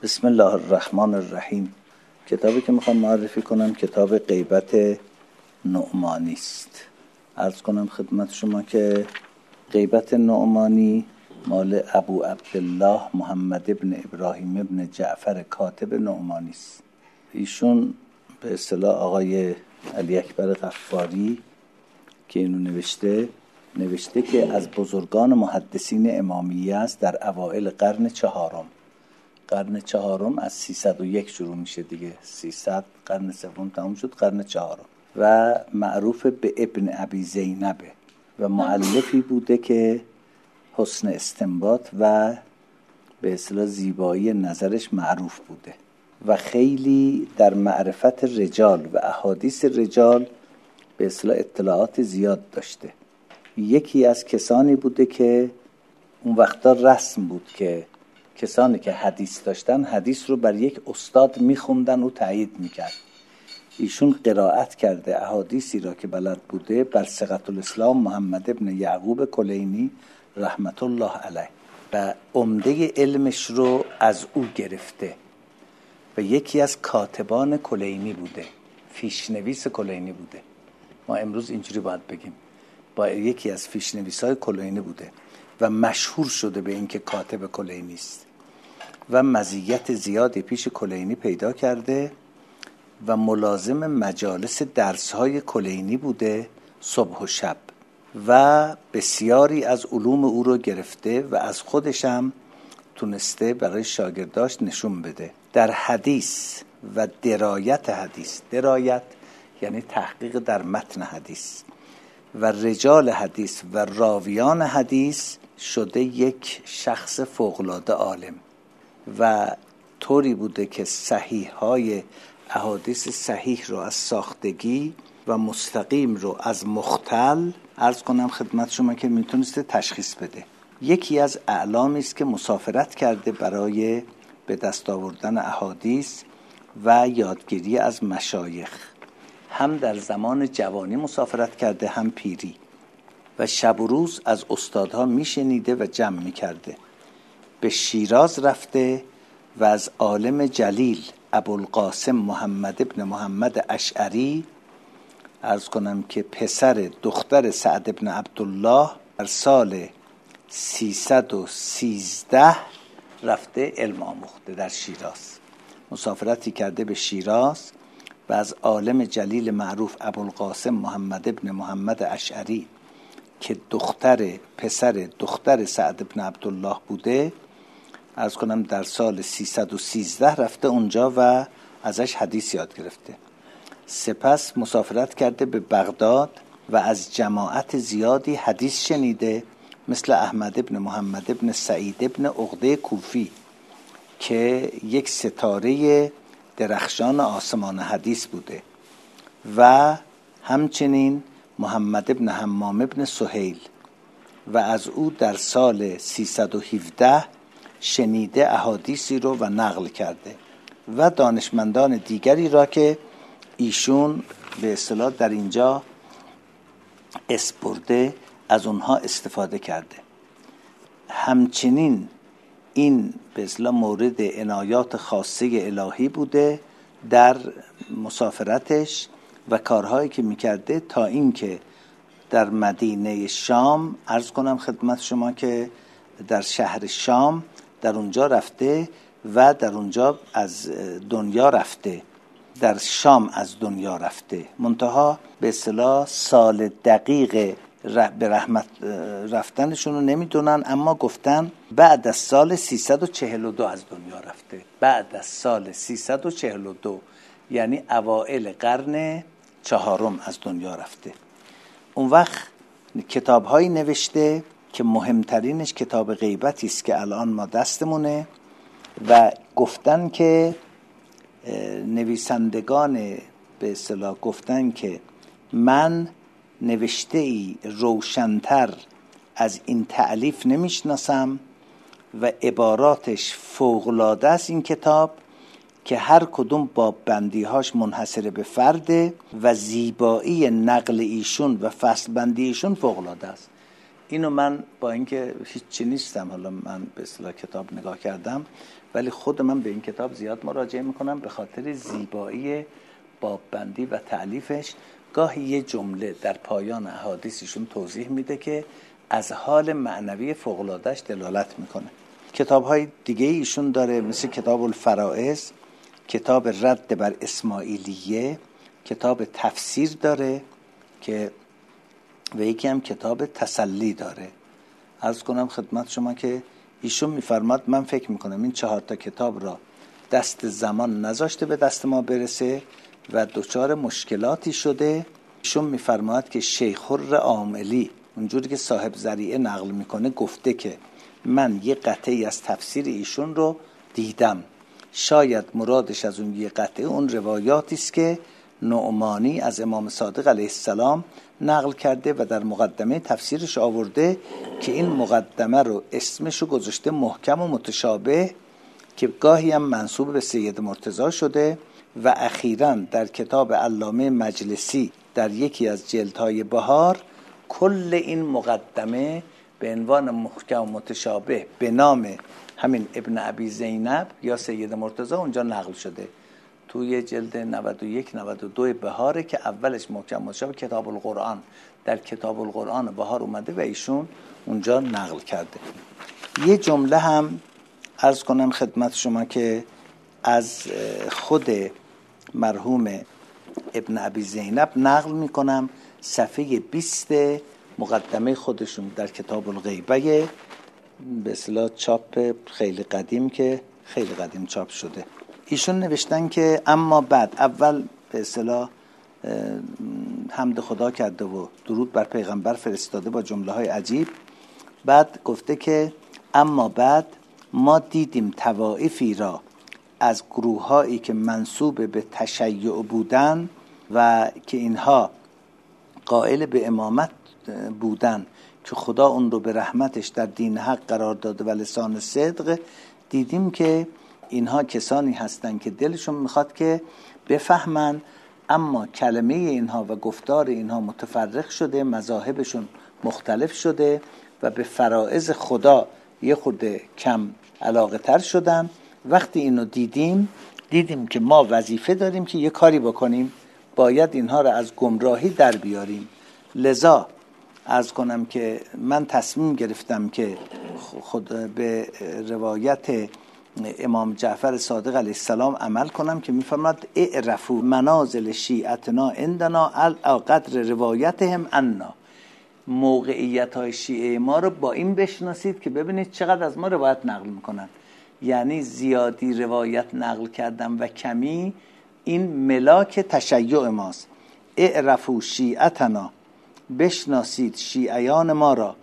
بسم الله الرحمن الرحیم. کتابی که میخوام معرفی کنم کتاب غیبت نعمانی است. عرض کنم خدمت شما که غیبت نعمانی مال ابو عبدالله محمد ابن ابراهیم ابن جعفر کاتب نعمانی است. ایشون به اصطلاح آقای علی اکبر غفاری که اینو نوشته که از بزرگان محدثین امامیه است در اوائل قرن چهارم. قرن چهارم از 301 شروع میشه دیگه، 300 قرن سوم تموم شد، قرن چهارم، و معروف به ابن ابی زینبه و مؤلفی بوده که حسن استنباط و به اصطلاح زیبایی نظرش معروف بوده و خیلی در معرفت رجال و احادیث رجال به اصطلاح اطلاعات زیاد داشته. یکی از کسانی بوده که اون وقتا رسم بود که کسانی که حدیث داشتن حدیث رو بر یک استاد میخوندن و تایید میکرد. ایشون قرائت کرده احادیثی را که بلد بوده بر ثقة الاسلام محمد ابن یعقوب کلینی رحمت الله علیه و عمده علمش رو از او گرفته و یکی از کاتبان کلینی بوده، پیشنویس کلینی بوده. ما امروز اینجوری باید بگیم، با یکی از پیشنویسای کلینی بوده و مشهور شده به اینکه کاتب کلینی است و مزیت زیادی پیش کلینی پیدا کرده و ملازم مجالس درس‌های کلینی بوده صبح و شب و بسیاری از علوم او رو گرفته و از خودش هم تونسته برای شاگرداش نشون بده. در حدیث و درایت حدیث، درایت یعنی تحقیق در متن حدیث و رجال حدیث و راویان حدیث شده یک شخص فوق‌العاده عالم و طوری بوده که صحیح‌های احادیث صحیح رو از ساختگی و مستقیم رو از مختل عرض کنم خدمت شما که میتونسته تشخیص بده. یکی از اعلامی است که مسافرت کرده برای به دست آوردن احادیث و یادگیری از مشایخ، هم در زمان جوانی مسافرت کرده هم پیری و شب و روز از استادها میشنیده و جمع میکرده. به شیراز رفته و از عالم جلیل ابوالقاسم محمد ابن محمد اشعری عرض کنم که پسر دختر سعد ابن عبدالله در سال 313 رفته علم آموخته در شیراز. مسافرتی کرده به شیراز و از عالم جلیل معروف ابوالقاسم محمد ابن محمد اشعری که پسر دختر سعد ابن عبدالله بوده عرض کنم در سال 313 رفته اونجا و ازش حدیث یاد گرفته. سپس مسافرت کرده به بغداد و از جماعت زیادی حدیث شنیده، مثل احمد ابن محمد ابن سعید ابن عقده کوفی که یک ستاره درخشان آسمان حدیث بوده و همچنین محمد ابن حمام ابن سهیل و از او در سال 317 شنیده احادیثی رو و نقل کرده و دانشمندان دیگری را که ایشون به اصطلاح در اینجا اسپرده از اونها استفاده کرده. همچنین این به اصطلاح مورد عنایات خاصه الهی بوده در مسافرتش و کارهایی که میکرده تا اینکه در مدینه شام عرض کنم خدمت شما که در شهر شام در اونجا رفته و در اونجا از دنیا رفته، در شام از دنیا رفته. منتها به اصطلاح سال دقیق به رحمت رفتنشون رو نمیدونن، اما گفتن بعد از سال 342 از دنیا رفته. بعد از سال 342 یعنی اوائل قرن چهارم از دنیا رفته. اون وقت کتاب‌هایی نوشته که مهمترینش کتاب غیبتی است که الان ما دستمونه و گفتن که نویسندگان به اصطلاح گفتن که من نوشته ای روشن‌تر از این تألیف نمیشناسم و عباراتش فوق‌العاده است این کتاب که هر کدوم باب بندی‌هاش منحصر به فرده و زیبایی نقل ایشون و فصل بندی ایشون فوق‌العاده است. اینو من با اینکه هیچی نیستم، حالا من به اصطلاح کتاب نگاه کردم، ولی خود من به این کتاب زیاد مراجعه میکنم به خاطر زیبایی باببندی و تألیفش. گاهی یه جمله در پایان احادیثشون توضیح میده که از حال معنوی فوق‌العاده‌اش دلالت میکنه. کتاب‌های دیگه ایشون داره، مثل کتاب الفرائض، کتاب رد بر اسماعیلیه، کتاب تفسیر داره که و یکی هم کتاب تسلی داره. عرض کنم خدمت شما که ایشون میفرماد من فکر میکنم این 4 کتاب را دست زمان نذاشته به دست ما برسه و دچار مشکلاتی شده. ایشون میفرماد که شیخ حر عاملی اونجوری که صاحب ذریعه نقل میکنه گفته که من یه قطعی از تفسیر ایشون رو دیدم، شاید مرادش از اون یه قطعه اون روایاتی است که نعمانی از امام صادق علیه السلام نقل کرده و در مقدمه تفسیرش آورده که این مقدمه رو اسمشو گذاشته محکم و متشابه که گاهی هم منسوب به سید مرتضی شده و اخیراً در کتاب علامه مجلسی در یکی از جلدهای بهار کل این مقدمه به عنوان محکم و متشابه به نام همین ابن ابی زینب یا سید مرتضی اونجا نقل شده. توی جلد 91-92 بهاره که اولش محکم متشابه کتاب القرآن، در کتاب القرآن بهار اومده و ایشون اونجا نقل کرده. یه جمله هم عرض کنم خدمت شما که از خود مرحوم ابن ابی زینب نقل میکنم، صفحه 20 مقدمه خودشون در کتاب الغیبه، به اصطلاح چاپ خیلی قدیم که خیلی قدیم چاپ شده. ایشون نوشتن که اما بعد اول به اصطلاح حمد خدا کرده و درود بر پیغمبر فرستاده با جمله های عجیب. بعد گفته که اما بعد ما دیدیم طوائفی را از گروه هایی که منسوب به تشیع بودن و که اینها قائل به امامت بودن که خدا اون رو به رحمتش در دین حق قرار داده و لسان صدق، دیدیم که اینها کسانی هستند که دلشون میخواد که بفهمن، اما کلمه اینها و گفتار اینها متفرق شده، مذاهبشون مختلف شده و به فرائض خدا یه خورده کم علاقه تر شدن. وقتی اینو دیدیم که ما وظیفه داریم که یه کاری بکنیم، باید اینها را از گمراهی در بیاریم. لذا عرض کنم که من تصمیم گرفتم که خود به روایت امام جعفر صادق علیه السلام عمل کنم که میفرماد اعرفوا منازل شیعتنا عندنا قدر روایتهم عنا. موقعیت های شیعه ما رو با این بشناسید که ببینید چقدر از ما روایت نقل میکنن. یعنی زیادی روایت نقل کردن و کمی این ملاک تشیع ماست. اعرفوا شیعتنا، بشناسید شیعیان ما را،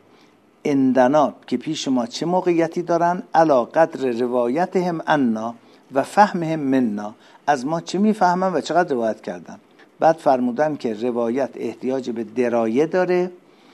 عندنا که پیش ما چه موقعیتی دارن، علی قدر روایتهم عنا و فهمهم منا، از ما چه میفهمن و چقدر روایت کردن. بعد فرمودن که روایت احتیاج به درایه داره،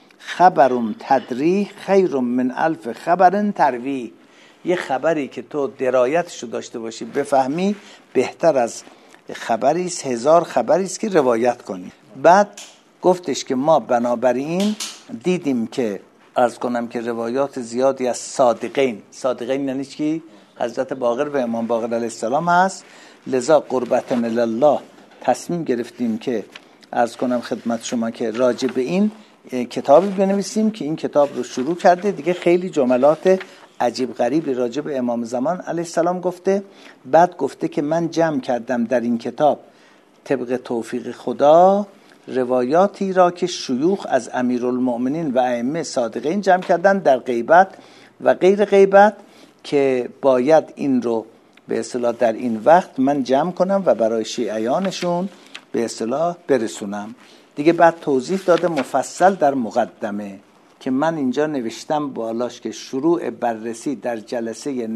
خبرم تدریح خیر من الف خبرن تروی. یه خبری که تو درایتشو داشته باشی بفهمی بهتر از خبری است 1000 خبری است که روایت کنی. بعد گفتش که ما بنابراین دیدیم که عرض کنم که روایات زیادی از صادقین یعنی چی؟ حضرت باقر و امام باقر علیه السلام هست. لذا قربتن الله تصمیم گرفتیم که عرض کنم خدمت شما که راجع به این کتابی بنویسیم که این کتاب رو شروع کرده. دیگه خیلی جملات عجیب غریبی راجع به امام زمان علیه السلام گفته. بعد گفته که من جمع کردم در این کتاب طبق توفیق خدا روایاتی را که شیوخ از امیرالمؤمنین و ائمه صادقین جمع کردن در غیبت و غیر غیبت که باید این رو به اصطلاح در این وقت من جمع کنم و برای شیعیانشون به اصطلاح برسونم. دیگه بعد توضیح داده مفصل در مقدمه که من اینجا نوشتم بالاش که شروع بررسی در جلسه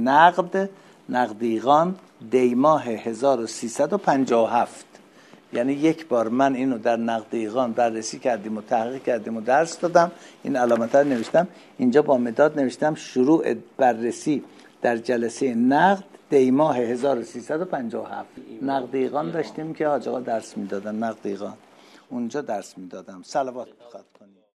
نقدیغان دیماه 1357. یعنی یک بار من اینو در نقدیغان بررسی کردیم و تحقیق کردیم و درس دادم، این علامت رو نوشتم اینجا با مداد نوشتم شروع بررسی در جلسه نقد دیماه 1357. نقدیغان داشتیم که حاج آقا درس میدادن، نقدیغان اونجا درس میدادم. صلوات بخواد کنیم.